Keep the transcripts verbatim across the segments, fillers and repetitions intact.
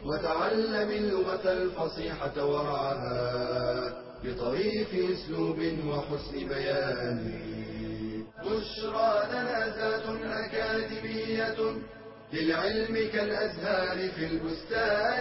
وتعلم اللغة الفصيحة ورعاها بطريف أسلوب وحسن بيان. بشرى لنا ذات أكاديمية للعلم كالأزهار في البستان.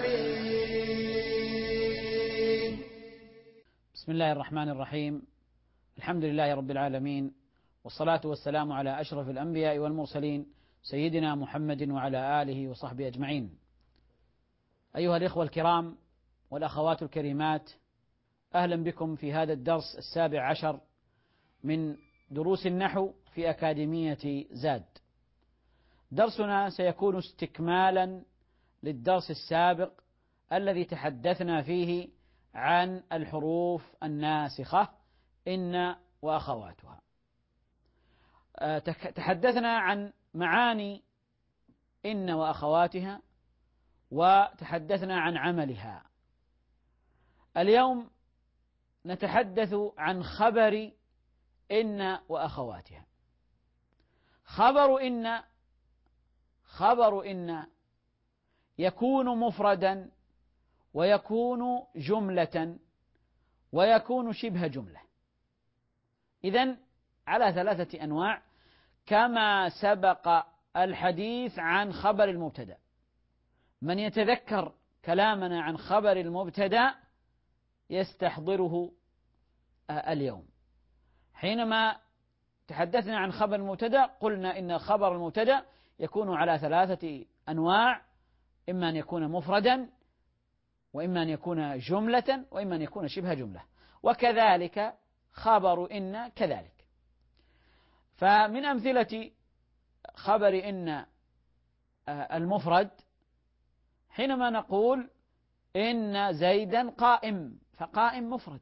بسم الله الرحمن الرحيم. الحمد لله رب العالمين، والصلاة والسلام على أشرف الأنبياء والمرسلين سيدنا محمد وعلى آله وصحبه أجمعين. أيها الإخوة الكرام والأخوات الكريمات، أهلا بكم في هذا الدرس السابع عشر من دروس النحو في أكاديمية زاد. درسنا سيكون استكمالا للدرس السابق الذي تحدثنا فيه عن الحروف الناسخة إن وأخواتها. تحدثنا عن معاني إن وأخواتها وتحدثنا عن عملها. اليوم نتحدث عن خبر إن وأخواتها. خبر إن خبر إن يكون مفردا ويكون جملة ويكون شبه جملة. إذن على ثلاثة أنواع كما سبق الحديث عن خبر المبتدأ. من يتذكر كلامنا عن خبر المبتدأ يستحضره اليوم. حينما تحدثنا عن خبر المبتدأ قلنا إن خبر المبتدأ يكون على ثلاثة أنواع، إما أن يكون مفردا، وإما أن يكون جملة، وإما أن يكون شبه جملة، وكذلك خبر إن كذلك. فمن أمثلة خبر إن المفرد حينما نقول إن زيدا قائم، فقائم مفرد.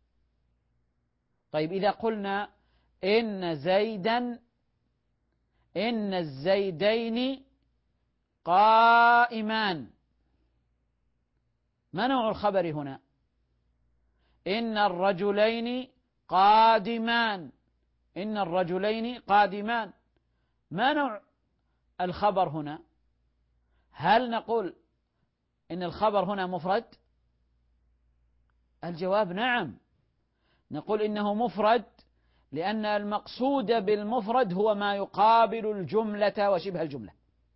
طيب إذا قلنا إن زيدا إن الزيدين قائمان، ما نوع الخبر هنا؟ إن الرجلين قادمان إن الرجلين قادمان ما نوع الخبر هنا؟ هل نقول إن الخبر هنا مفرد؟ الجواب نعم، نقول إنه مفرد لأن المقصود بالمفرد هو ما يقابل الجملة وشبه الجملة.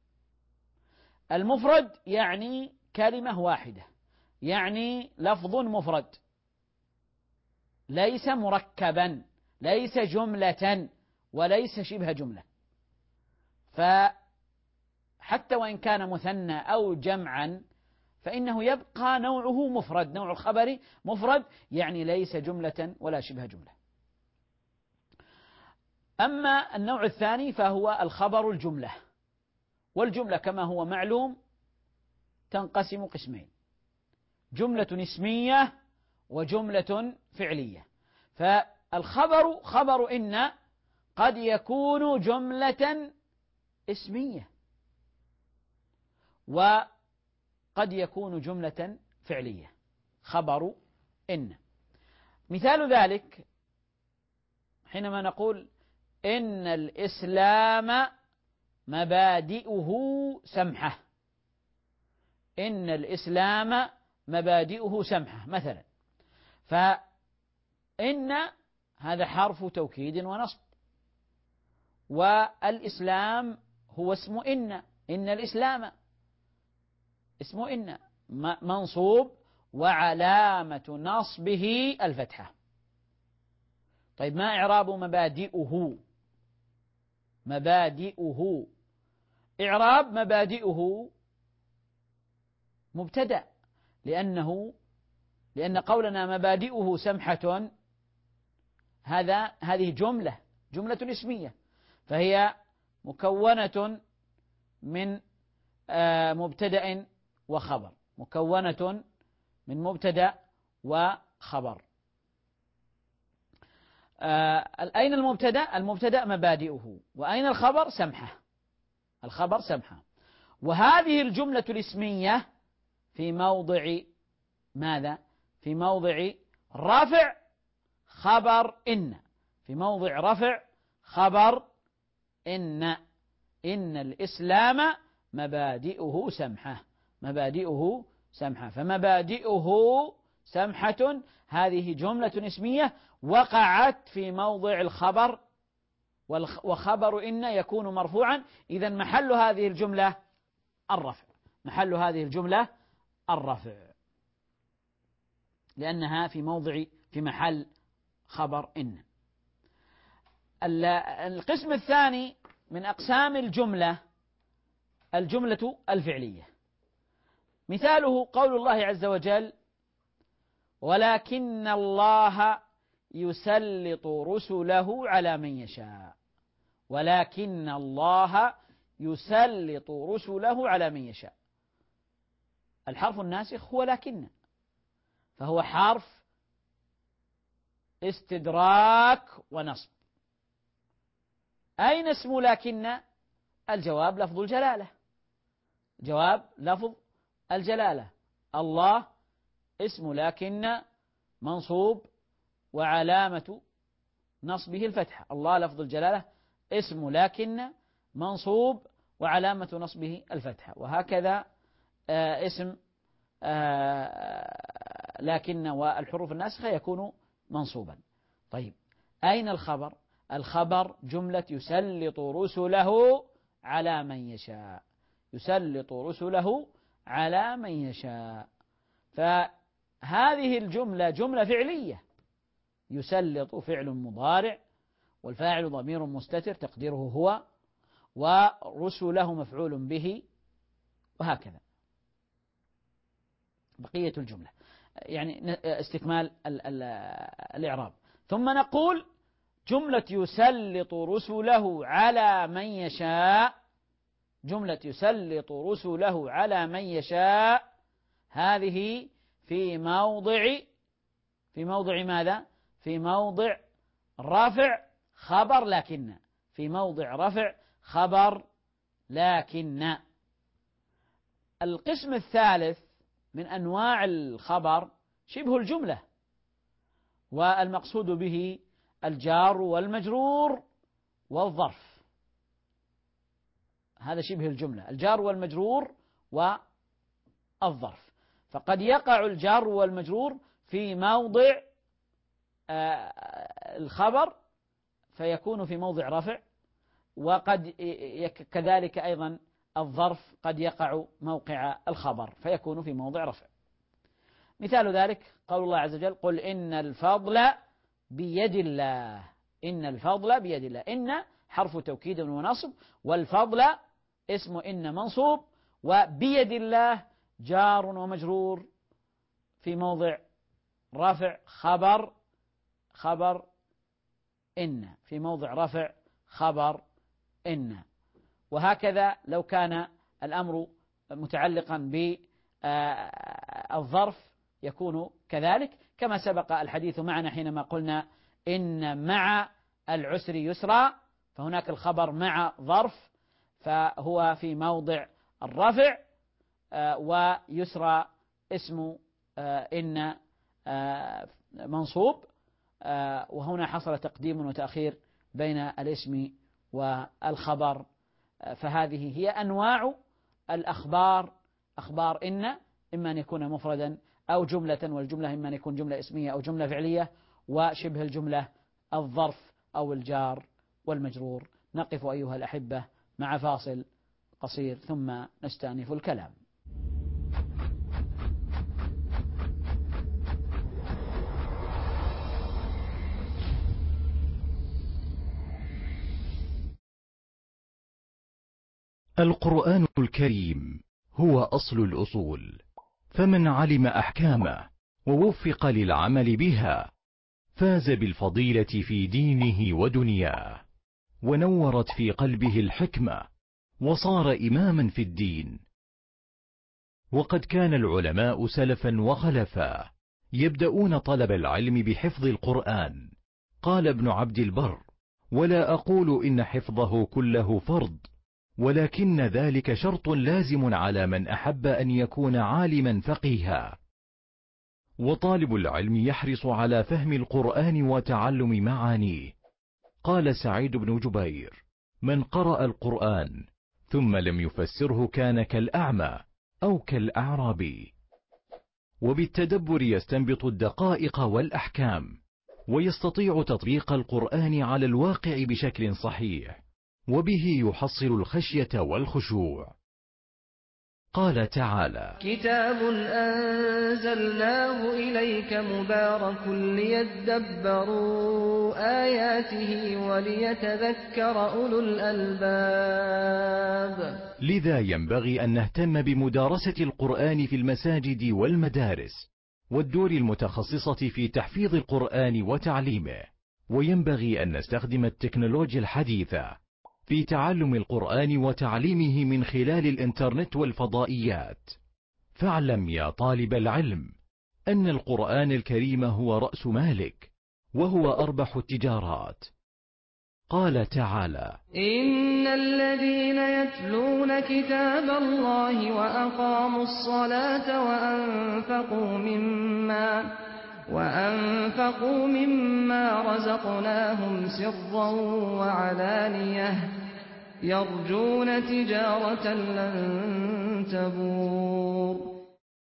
المفرد يعني كلمة واحدة، يعني لفظ مفرد، ليس مركبا، ليس جملة وليس شبه جملة. فحتى وإن كان مثنى أو جمعا فإنه يبقى نوعه مفرد، نوع الخبر مفرد، يعني ليس جملة ولا شبه جملة. أما النوع الثاني فهو الخبر الجملة، والجملة كما هو معلوم تنقسم قسمين: جملة اسمية وجملة فعلية. فالخبر خبر إن قد يكون جملة اسمية وقد يكون جملة فعلية. خبر إن مثال ذلك حينما نقول إن الإسلام مبادئه سمحة. إن الإسلام مبادئه سمحة مثلا. فإن هذا حرف توكيد ونصب، والإسلام هو اسم إن. إن الإسلام اسم إن منصوب وعلامة نصبه الفتحة. طيب ما إعراب مبادئه؟ مبادئه إعراب مبادئه مبتدأ، لأنه لأن قولنا مبادئه سمحة هذا هذه جملة جملة اسمية، فهي مكونة من مبتدأ وخبر، مكونة من مبتدأ وخبر. أين المبتدأ؟ المبتدأ مبادئه، وأين الخبر؟ سمحة. الخبر سمحة. وهذه الجملة الاسمية في موضع ماذا؟ في موضع رفع خبر إن، في موضع رفع خبر إن. إن الإسلام مبادئه سمحة، مبادئه سمحا، فمبادئه سمحة، هذه جملة اسمية وقعت في موضع الخبر، وخبر إن يكون مرفوعا، إذا محل هذه الجملة الرفع، محل هذه الجملة الرفع، لأنها في موضع في محل خبر إن. القسم الثاني من أقسام الجملة الجملة الفعلية، مثاله قول الله عز وجل: ولكن الله يسلط رسله على من يشاء. ولكن الله يسلط رسله على من يشاء. الحرف الناسخ هو لكن، فهو حرف استدراك ونصب. أين اسم لكن؟ الجواب لفظ الجلالة، جواب لفظ الجلالة. الله اسم لكن منصوب وعلامة نصبه الفتحة. الله لفظ الجلالة اسم لكن منصوب وعلامة نصبه الفتحة، وهكذا آه اسم آه لكن والحروف الناسخة يكون منصوبا. طيب، أين الخبر؟ الخبر جملة يسلط رسله على من يشاء، يسلط رسله على من يشاء. فهذه الجملة جملة فعلية، يسلط فعل مضارع، والفاعل ضمير مستتر تقديره هو، ورسله مفعول به، وهكذا بقية الجملة، يعني استكمال الإعراب. ثم نقول جملة يسلط رسله على من يشاء، جملة يسلط رسله على من يشاء، هذه في موضع في موضع ماذا؟ في موضع رفع خبر لكن، في موضع رفع خبر لكن. القسم الثالث من أنواع الخبر شبه الجملة، والمقصود به الجار والمجرور والظرف. هذا شبه الجملة، الجار والمجرور والظرف. فقد يقع الجار والمجرور في موضع الخبر فيكون في موضع رفع، وقد كذلك أيضا الظرف قد يقع موقع الخبر فيكون في موضع رفع. مثال ذلك قول الله عز وجل: قل إن الفضل بيد الله. إن الفضل بيد الله، إن حرف توكيد ونصب، والفضل اسم إن منصوب، وبيد الله جار ومجرور في موضع رفع خبر خبر إن، في موضع رفع خبر إن. وهكذا لو كان الأمر متعلقا بالظرف يكون كذلك، كما سبق الحديث معنا حينما قلنا إن مع العسر يسرا، فهناك الخبر مع ظرف فهو في موضع الرفع، ويسرى اسم إن منصوب، وهنا حصل تقديم وتأخير بين الاسم والخبر. فهذه هي أنواع الأخبار، أخبار إن، إما أن يكون مفردا أو جملة، والجملة إما أن يكون جملة اسمية أو جملة فعلية، وشبه الجملة الظرف أو الجار والمجرور. نقف أيها الأحبة مع فاصل قصير ثم نستأنف الكلام. القرآن الكريم هو أصل الأصول، فمن علم أحكامه ووفق للعمل بها فاز بالفضيلة في دينه ودنياه، ونورت في قلبه الحكمة وصار إماما في الدين. وقد كان العلماء سلفا وخلفا يبدأون طلب العلم بحفظ القرآن. قال ابن عبد البر: ولا أقول إن حفظه كله فرض، ولكن ذلك شرط لازم على من أحب أن يكون عالما فقيها. وطالب العلم يحرص على فهم القرآن وتعلم معانيه. قال سعيد بن جبير: من قرأ القرآن ثم لم يفسره كان كالأعمى أو كالأعرابي. وبالتدبر يستنبط الدقائق والأحكام، ويستطيع تطبيق القرآن على الواقع بشكل صحيح، وبه يحصل الخشية والخشوع. قال تعالى: كتاب أنزلناه إليك مبارك ليدبروا آياته وليتذكر أولو الألباب. لذا ينبغي أن نهتم بمدارسة القرآن في المساجد والمدارس والدور المتخصصة في تحفيظ القرآن وتعليمه، وينبغي أن نستخدم التكنولوجيا الحديثة في تعلم القرآن وتعليمه من خلال الإنترنت والفضائيات. فاعلم يا طالب العلم أن القرآن الكريم هو رأس مالك، وهو أربح التجارات. قال تعالى: إن الذين يتلون كتاب الله وأقاموا الصلاة وأنفقوا مما وأنفقوا مما رزقناهم سرا وعلانية يرجون تجارة لن تبور.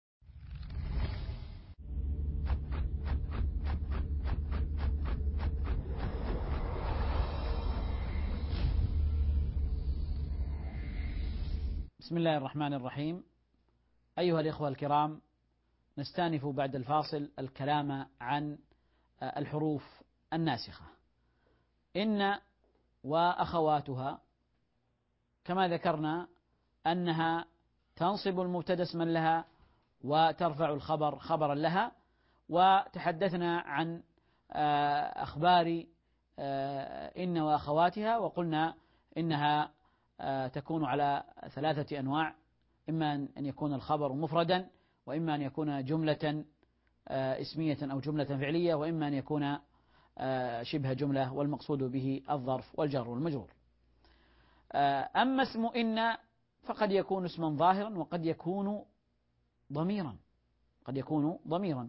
بسم الله الرحمن الرحيم. أيها الإخوة الكرام، نستأنف بعد الفاصل الكلام عن الحروف الناسخة. إن وأخواتها كما ذكرنا أنها تنصب المبتدأ اسما لها وترفع الخبر خبرا لها، وتحدثنا عن أخبار إن وأخواتها، وقلنا إنها تكون على ثلاثة أنواع: إما أن يكون الخبر مفردا، وإما أن يكون جملة اسمية أو جملة فعلية، وإما أن يكون شبه جملة والمقصود به الظرف والجر والمجرور. أما اسم إن فقد يكون اسما ظاهرا وقد يكون ضميرا قد يكون ضميرا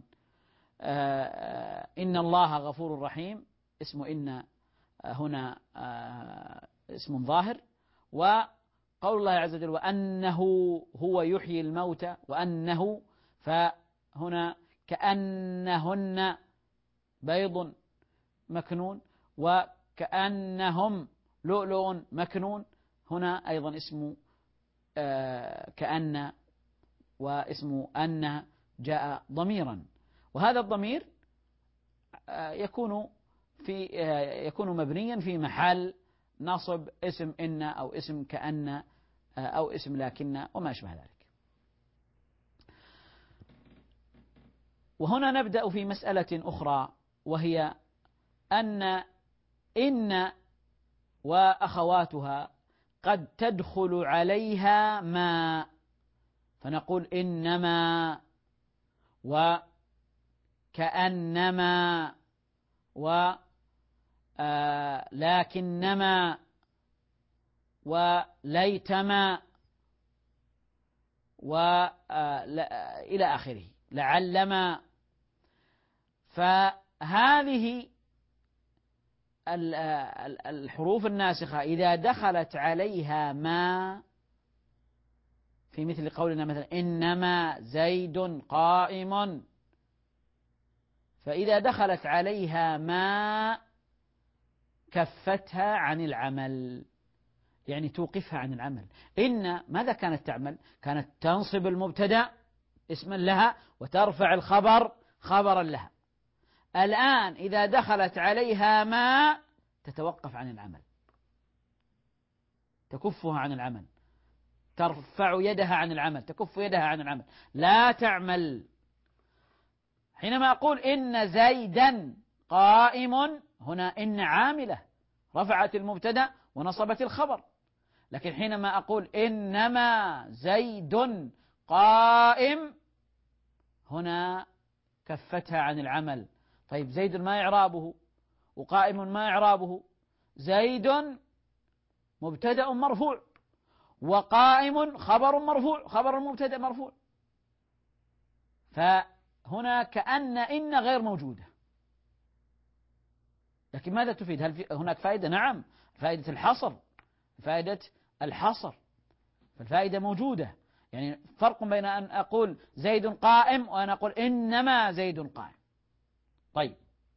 إن الله غفور رحيم، اسم إن هنا اسم ظاهر. وقول الله عز وجل: وأنه هو يحيي الموتى، وأنه، فهنا كأنهن بيض مكنون، وكأنهم لؤلؤ مكنون، هنا أيضا اسم كأن واسم أن جاء ضميرا، وهذا الضمير يكون في يكون مبنيا في محل نصب اسم إن أو اسم كأن أو اسم لكن وما أشبه ذلك. وهنا نبدأ في مسألة أخرى، وهي أن إن وأخواتها قد تدخل عليها ما، فنقول إنما وكأنما ولكنما وليتما وإلى آخره، لعلما. فهذه الحروف الناسخة إذا دخلت عليها ما، في مثل قولنا مثلا إنما زيد قائم، فإذا دخلت عليها ما كفتها عن العمل، يعني توقفها عن العمل. إن ماذا كانت تعمل؟ كانت تنصب المبتدأ اسما لها وترفع الخبر خبرا لها. الآن إذا دخلت عليها ما تتوقف عن العمل، تكفها عن العمل، ترفع يدها عن العمل، تكف يدها عن العمل، لا تعمل. حينما أقول إن زيدا قائم، هنا إن عاملة رفعت المبتدأ ونصبت الخبر، لكن حينما أقول إنما زيد قائم، هنا كفتها عن العمل. طيب زيد ما إعرابه وقائم ما إعرابه؟ زيد مبتدأ مرفوع، وقائم خبر مرفوع، خبر المبتدأ مرفوع. فهنا كأن إن غير موجودة، لكن ماذا تفيد؟ هل هناك فائدة؟ نعم، فائدة الحصر، فائدة الحصر، فالفائدة موجودة. يعني فرق بين أن أقول زيد قائم وأن أقول إنما زيد قائم. طيب،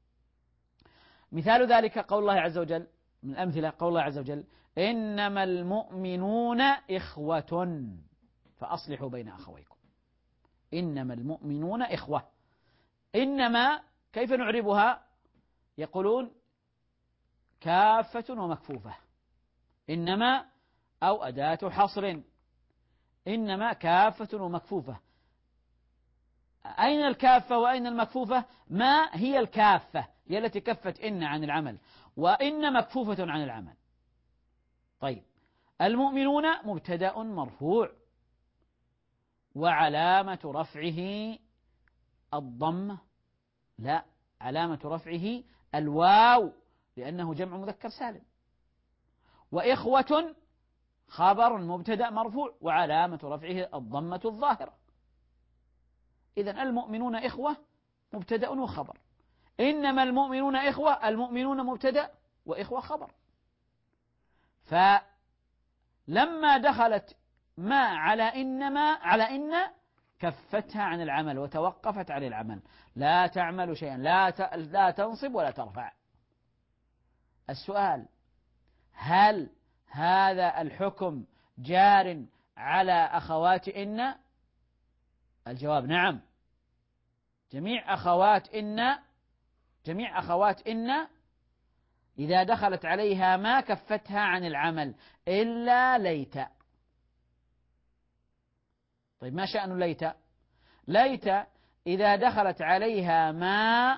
مثال ذلك قول الله عز وجل، من الأمثلة قول الله عز وجل: إنما المؤمنون إخوة فأصلحوا بين أخويكم. إنما المؤمنون إخوة. إنما كيف نعربها؟ يقولون كافة ومكفوفة. إنما أو أداة حصر. إنما كافة ومكفوفة. أين الكافة وأين المكفوفة؟ ما هي الكافة؟ هي التي كفت إن عن العمل، وإن مكفوفة عن العمل. طيب، المؤمنون مبتدأ مرفوع وعلامة رفعه الضمة، لا، علامة رفعه الواو لأنه جمع مذكر سالم. وإخوة خبر مبتدأ مرفوع وعلامة رفعه الضمة الظاهرة. إذن المؤمنون إخوة مبتدأ وخبر. إنما المؤمنون إخوة، المؤمنون مبتدأ وإخوة خبر. فلما دخلت ما على إنما على إن كفتها عن العمل وتوقفت عن العمل، لا تعمل شيئا، لا لا تنصب ولا ترفع. السؤال: هل هذا الحكم جار على أخوات إن؟ الجواب نعم. جميع أخوات إن جميع أخوات إن إذا دخلت عليها ما كفتها عن العمل إلا ليت. طيب، ما شأن ليت؟ ليت إذا دخلت عليها ما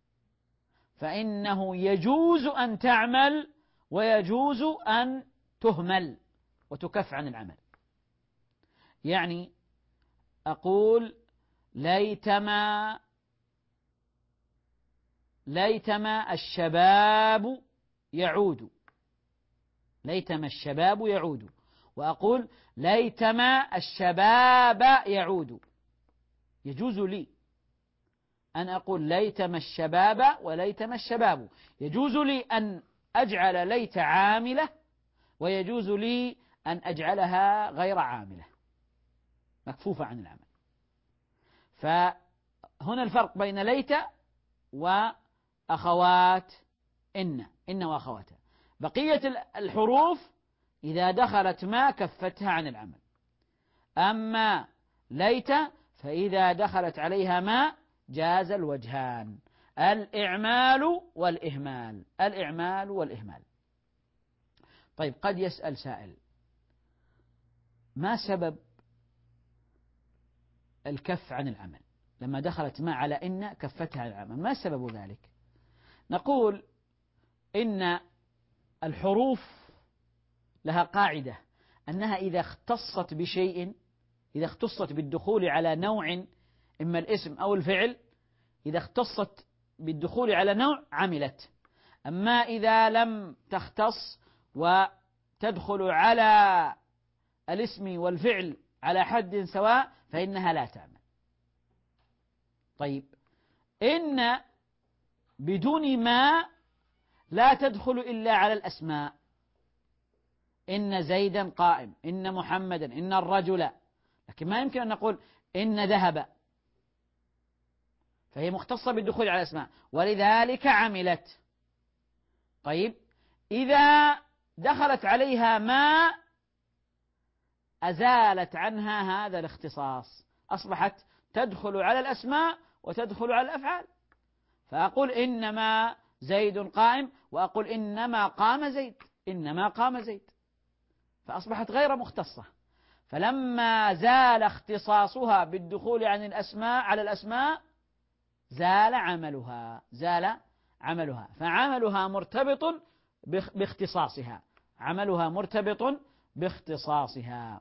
فإنه يجوز أن تعمل ويجوز أن تهمل وتكف عن العمل. يعني أقول ليتما ليتما الشباب يعود، ليتما الشباب يعود، وأقول ليتما الشباب يعود. يجوز لي أن أقول ليتما الشباب وليتما الشباب، يجوز لي أن أجعل ليت عاملة ويجوز لي أن أجعلها غير عاملة مكفوفة عن العمل. فهنا الفرق بين ليت وأخوات إن إن وأخواتها. بقية الحروف إذا دخلت ما كفتها عن العمل. أما ليت فإذا دخلت عليها ما جاز الوجهان: الإعمال والإهمال. الإعمال والإهمال. طيب، قد يسأل سائل: ما سبب الكف عن العمل لما دخلت ما على إن كفتها عن العمل؟ ما سبب ذلك؟ نقول إن الحروف لها قاعدة أنها إذا اختصت بشيء، إذا اختصت بالدخول على نوع إما الاسم أو الفعل، إذا اختصت بالدخول على نوع عملت. أما إذا لم تختص وتدخل على الاسم والفعل على حد سواء فإنها لا تعمل. طيب، إن بدون ما لا تدخل إلا على الأسماء: إن زيدا قائم، إن محمدا، إن الرجل. لكن ما يمكن أن نقول إن ذهب، فهي مختصة بالدخول على الأسماء ولذلك عملت. طيب، إذا دخلت عليها ما أزالت عنها هذا الاختصاص، أصبحت تدخل على الأسماء وتدخل على الأفعال. فأقول إنما زيد قائم وأقول إنما قام زيد، إنما قام زيد، فأصبحت غير مختصة. فلما زال اختصاصها بالدخول عن الأسماء على الأسماء زال عملها زال عملها فعملها مرتبط باختصاصها عملها مرتبط باختصاصها.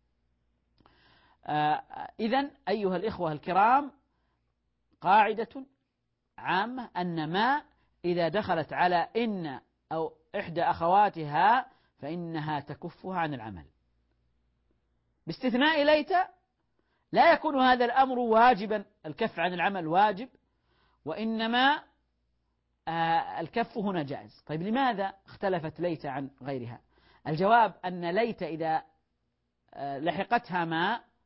آه إذن أيها الإخوة الكرام، قاعدة عامة أن ما إذا دخلت على إن أو إحدى أخواتها فإنها تكفها عن العمل، باستثناء ليت لا يكون هذا الأمر واجبا، الكف عن العمل واجب، وإنما آه الكف هنا جائز. طيب، لماذا اختلفت ليت عن غيرها؟ الجواب أن ليت إذا آه لحقتها ما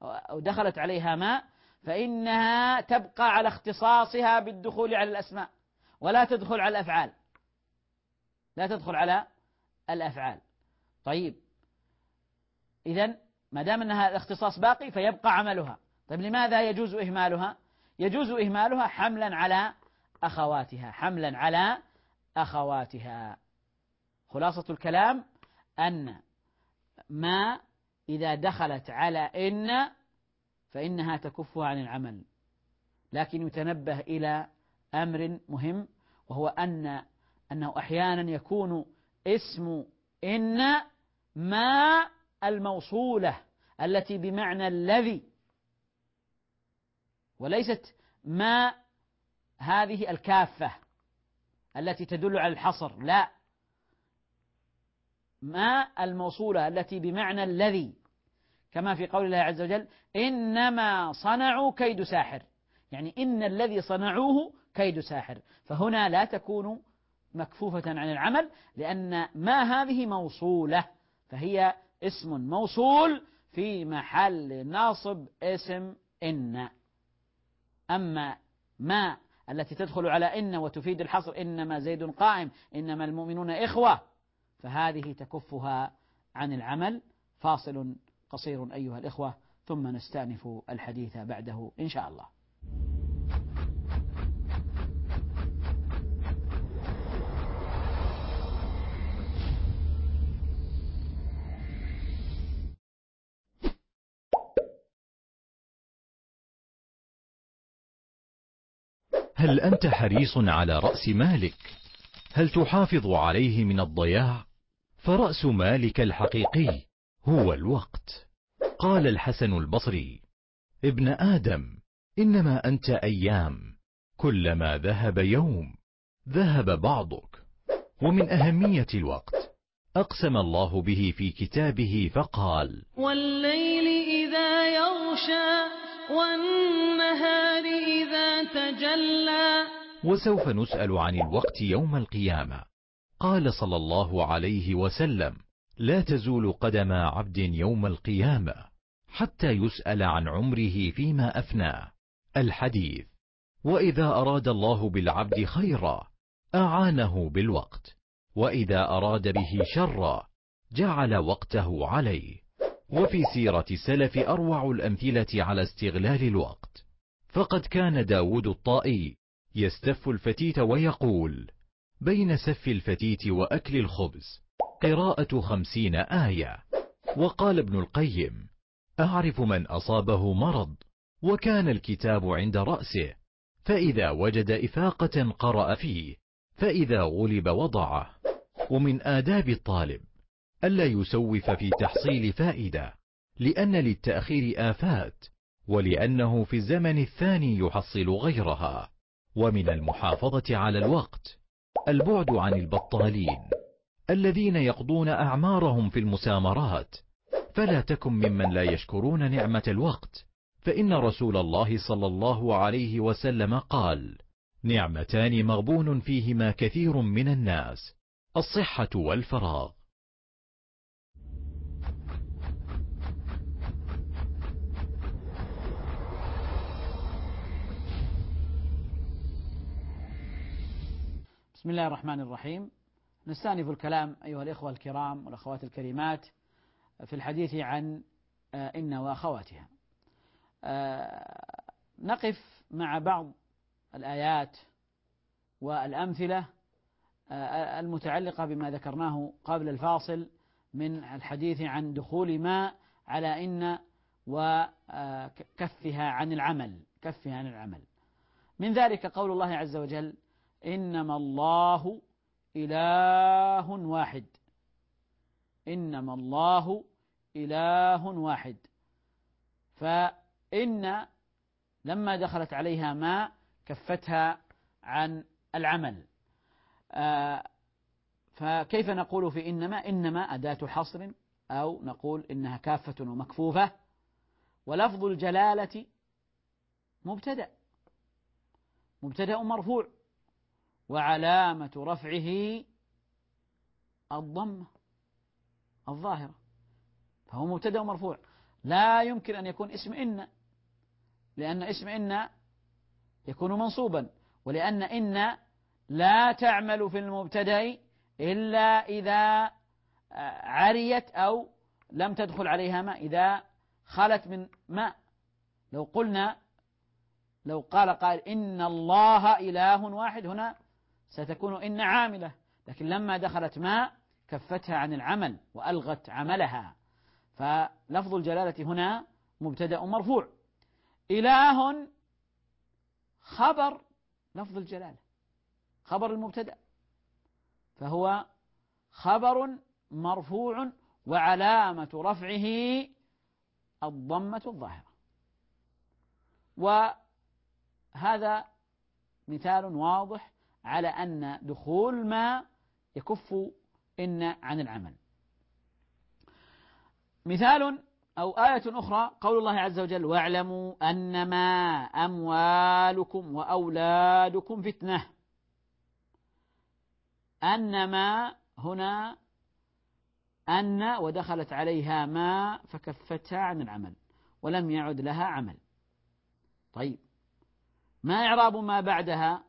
أو دخلت عليها ماء فإنها تبقى على اختصاصها بالدخول على الأسماء ولا تدخل على الأفعال، لا تدخل على الأفعال. طيب إذن ما دام أنها الاختصاص باقي فيبقى عملها. طيب لماذا يجوز إهمالها؟ يجوز إهمالها حملا على أخواتها، حملا على أخواتها. خلاصة الكلام أن ما إذا دخلت على إن فإنها تكفها عن العمل، لكن يتنبه إلى أمر مهم، وهو أن أنه أحيانا يكون اسم إن ما الموصولة التي بمعنى الذي، وليست ما هذه الكافة التي تدل على الحصر، لا، ما الموصولة التي بمعنى الذي، كما في قول الله عز وجل إنما صنعوا كيد ساحر، يعني إن الذي صنعوه كيد ساحر. فهنا لا تكون مكفوفة عن العمل لأن ما هذه موصولة، فهي اسم موصول في محل ناصب اسم إن. أما ما التي تدخل على إن وتفيد الحصر إنما زيد قائم إنما المؤمنون إخوة، فهذه تكفها عن العمل. فاصل قصير أيها الإخوة ثم نستأنف الحديث بعده إن شاء الله. هل أنت حريص على رأس مالك؟ هل تحافظ عليه من الضياع؟ فرأس مالك الحقيقي هو الوقت. قال الحسن البصري: ابن آدم إنما أنت أيام، كلما ذهب يوم ذهب بعضك. ومن أهمية الوقت أقسم الله به في كتابه فقال: والليل إذا يغشى والنهار إذا تجلى. وسوف نسأل عن الوقت يوم القيامة. قال صلى الله عليه وسلم: لا تزول قدم عبد يوم القيامة حتى يسأل عن عمره فيما أفناه. الحديث. وإذا أراد الله بالعبد خيرا أعانه بالوقت، وإذا أراد به شرا جعل وقته عليه. وفي سيرة السلف أروع الأمثلة على استغلال الوقت، فقد كان داود الطائي يستف الفتيت ويقول: بين سف الفتيت وأكل الخبز قراءة خمسين آية. وقال ابن القيم: أعرف من أصابه مرض وكان الكتاب عند رأسه، فإذا وجد إفاقة قرأ فيه، فإذا غلب وضعه. ومن آداب الطالب ألا يسوف في تحصيل فائدة، لأن للتأخير آفات، ولأنه في الزمن الثاني يحصل غيرها. ومن المحافظة على الوقت البعد عن البطالين الذين يقضون أعمارهم في المسامرات. فلا تكن ممن لا يشكرون نعمة الوقت، فإن رسول الله صلى الله عليه وسلم قال: نعمتان مغبون فيهما كثير من الناس، الصحة والفراغ. بسم الله الرحمن الرحيم. نستأنف الكلام أيها الإخوة الكرام والأخوات الكريمات في الحديث عن إن وأخواتها. نقف مع بعض الآيات والأمثلة المتعلقة بما ذكرناه قبل الفاصل من الحديث عن دخول ما على إن وكفها عن العمل، كفها عن العمل. من ذلك قول الله عز وجل: إنما الله إله واحد، إنما الله إله واحد. فإن لما دخلت عليها ما كفتها عن العمل. آه فكيف نقول في إنما؟ إنما أداة حصر، أو نقول إنها كافة ومكفوفة. ولفظ الجلالة مبتدأ، مبتدأ مرفوع، وعلامة رفعه الضمة الظاهرة، فهو مبتدأ مرفوع. لا يمكن أن يكون اسم إن، لأن اسم إن يكون منصوبا، ولأن إن لا تعمل في المبتدأ إلا إذا عريت أو لم تدخل عليها ماء، إذا خلت من ماء. لو قلنا لو قال قائل إن الله إله واحد، هنا ستكون إن عاملة، لكن لما دخلت ماء كفتها عن العمل وألغت عملها، فلفظ الجلالة هنا مبتدأ مرفوع. إله خبر لفظ الجلالة، خبر المبتدأ، فهو خبر مرفوع وعلامة رفعه الضمة الظاهرة. وهذا مثال واضح على أن دخول ما يكف إن عن العمل. مثال أو آية أخرى قول الله عز وجل: واعلموا أنما أموالكم وأولادكم فتنة. أنما هنا أن ودخلت عليها ما فكفتها عن العمل ولم يعد لها عمل. طيب، ما إعراب ما بعدها؟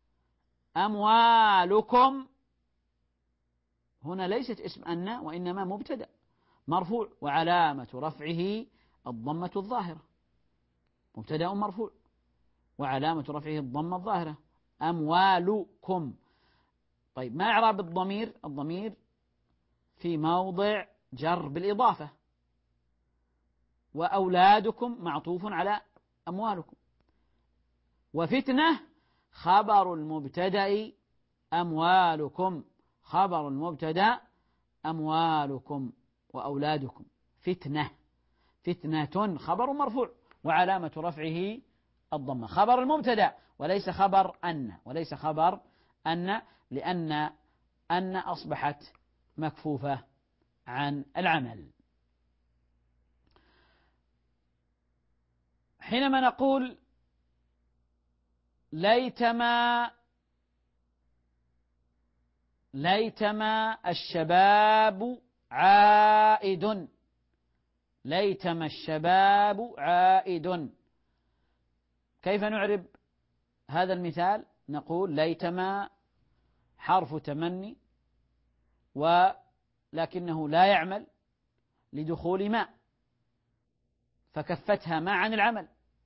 أموالكم هنا ليست اسم أن، وإنما مبتدأ مرفوع وعلامة رفعه الضمة الظاهرة. مبتدأ مرفوع وعلامة رفعه الضمة الظاهرة أموالكم. طيب، ما إعراب الضمير؟ الضمير في موضع جر بالإضافة، وأولادكم معطوف على أموالكم، وفتنة خبر المبتدأ أموالكم، خبر المبتدأ أموالكم وأولادكم. فتنة فتنة خبر مرفوع وعلامة رفعه الضمة، خبر المبتدأ وليس خبر أن، وليس خبر أن، لأن أن أصبحت مكفوفة عن العمل. حينما نقول ليتما ليتما الشباب عائد، ليتما الشباب عائد، كيف نعرب هذا المثال؟ نقول ليتما حرف تمني ولكنه لا يعمل لدخول ماء فكفتها ما عن العمل.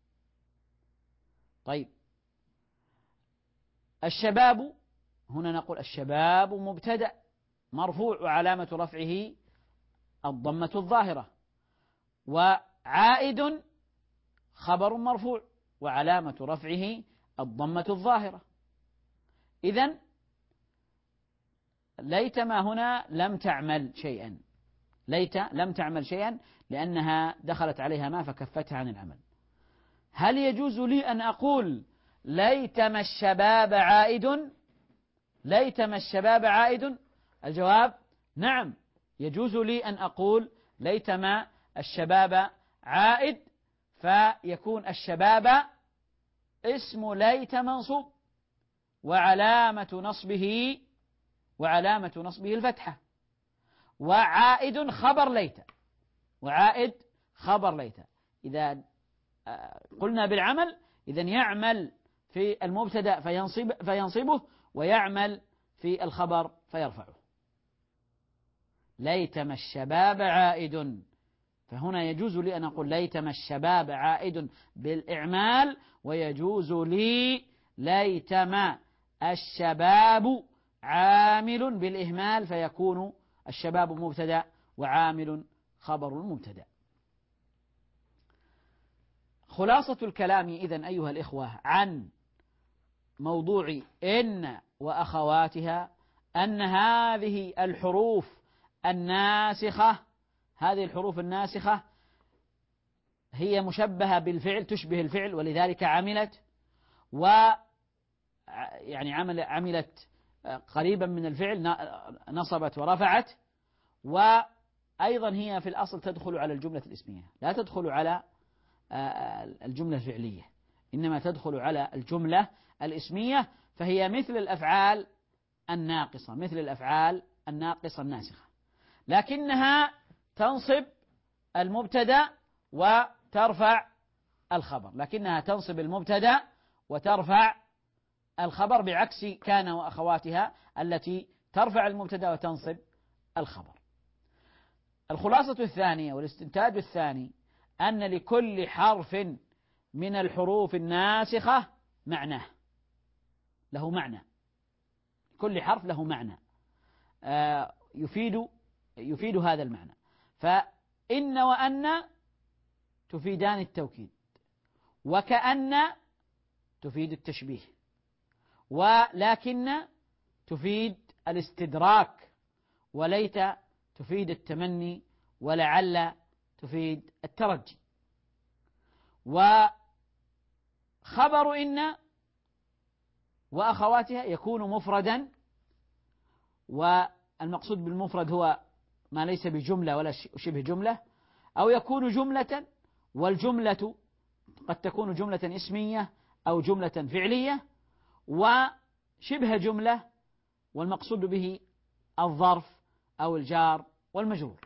طيب، الشباب هنا نقول الشباب مبتدأ مرفوع وعلامة رفعه الضمة الظاهرة، وعائد خبر مرفوع وعلامة رفعه الضمة الظاهرة. إذن ليتما هنا لم تعمل شيئا، ليت لم تعمل شيئا لأنها دخلت عليها ما فكفتها عن العمل. هل يجوز لي أن أقول ليتما الشباب عائد؟ ليتما الشباب عائد؟ الجواب نعم، يجوز لي أن أقول ليتما الشباب عائد، فيكون الشباب اسم ليت منصوب وعلامة نصبه وعلامة نصبه الفتحة، وعائد خبر ليت، وعائد خبر ليت. إذا قلنا بالعمل إذن يعمل في المبتدأ فينصب فينصبه، ويعمل في الخبر فيرفعه. ليتما الشباب عائد، فهنا يجوز لي أن أقول ليتما الشباب عائد بالإعمال، ويجوز لي ليتما الشباب عامل بالإهمال، فيكون الشباب مبتدأ وعامل خبر المبتدأ. خلاصة الكلام إذن أيها الإخوة عن موضوع إن وأخواتها أن هذه الحروف الناسخة، هذه الحروف الناسخة هي مشبهة بالفعل، تشبه الفعل، ولذلك عملت، و يعني عمل عملت قريبا من الفعل، نصبت ورفعت. وأيضا هي في الأصل تدخل على الجملة الاسمية، لا تدخل على الجملة الفعلية، إنما تدخل على الجملة الاسمية، فهي مثل الأفعال الناقصة، مثل الأفعال الناقصة الناسخة، لكنها تنصب المبتدأ وترفع الخبر، لكنها تنصب المبتدأ وترفع الخبر بعكس كان وأخواتها التي ترفع المبتدأ وتنصب الخبر. الخلاصة الثانية والاستنتاج الثاني أن لكل حرف من الحروف الناسخة معناه، له معنى، كل حرف له معنى آه يفيد يفيد هذا المعنى. فإن وأن تفيدان التوكيد، وكأن تفيد التشبيه، ولكن تفيد الاستدراك، وليت تفيد التمني، ولعل تفيد الترجي. وخبر إن وأخواتها يكون مفردا، والمقصود بالمفرد هو ما ليس بجملة ولا شبه جملة، أو يكون جملة، والجملة قد تكون جملة اسمية أو جملة فعلية، وشبه جملة والمقصود به الظرف أو الجار والمجرور.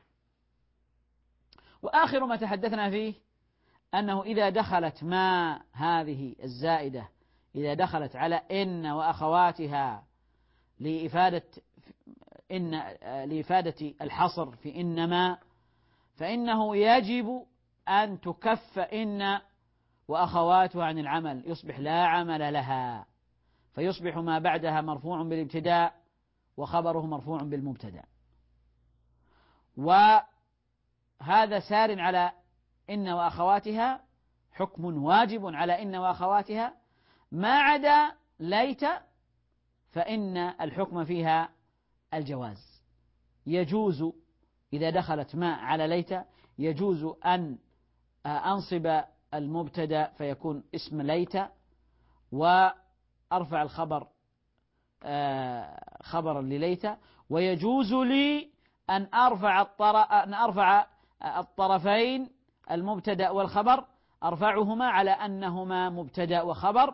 وآخر ما تحدثنا فيه أنه إذا دخلت ما هذه الزائدة إذا دخلت على إن وأخواتها لإفادة إن لإفادة الحصر في إنما، فإنه يجب أن تكف إن وأخواتها عن العمل، يصبح لا عمل لها، فيصبح ما بعدها مرفوع بالابتداء وخبره مرفوع بالمبتدأ. وهذا سار على إن وأخواتها، حكم واجب على إن وأخواتها، ما عدا ليت فإن الحكم فيها الجواز. يجوز إذا دخلت ما على ليت يجوز أن أنصب المبتدأ فيكون اسم ليت، وأرفع الخبر خبرا لليت، ويجوز لي أن أرفع أن أرفع الطرفين المبتدأ والخبر، أرفعهما على أنهما مبتدأ وخبر،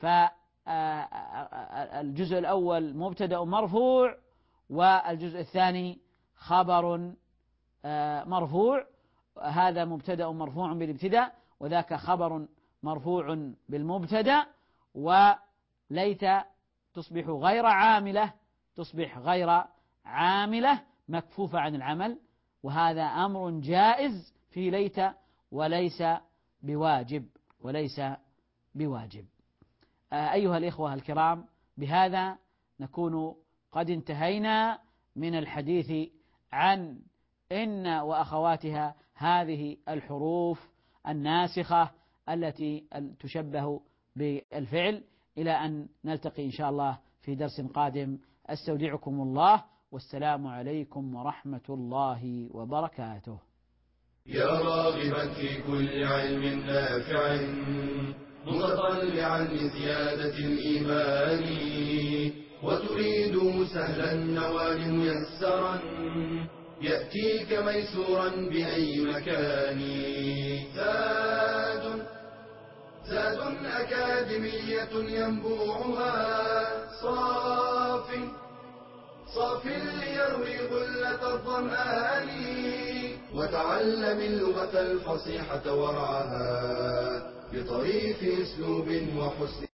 فالجزء الأول مبتدأ مرفوع والجزء الثاني خبر مرفوع، هذا مبتدأ مرفوع بالابتداء وذاك خبر مرفوع بالمبتدأ. وليت تصبح غير عاملة، تصبح غير عاملة مكفوفة عن العمل، وهذا أمر جائز في ليت وليس بواجب وليس بواجب. أيها الإخوة الكرام، بهذا نكون قد انتهينا من الحديث عن إن وأخواتها، هذه الحروف الناسخة التي تشبه بالفعل، إلى أن نلتقي إن شاء الله في درس قادم. أستودعكم الله، والسلام عليكم ورحمة الله وبركاته. يا راغبا في كل علم نافع متطلعا لزيادة الإيمان، وتريد سهلا النوال ميسرا يأتيك ميسورا بأي مكان. زاد زاد أكاديمية ينبوعها صاف صاف ليروي غلة الظمآن، وتعلم اللغة الفصيحة ورعاها بطريف أسلوب وحسن